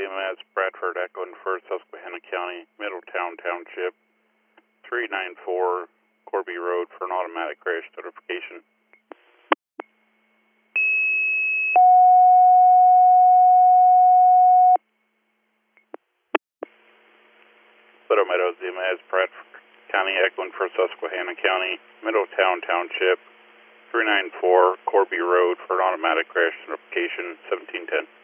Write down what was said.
ZMS, Bradford, echoing for Susquehanna County, Middletown Township, 394 Corby Road for an automatic crash notification. Little Meadows, ZMS, Bradford County, echoing for Susquehanna County, Middletown Township, 394 Corby Road for an automatic crash notification, 1710.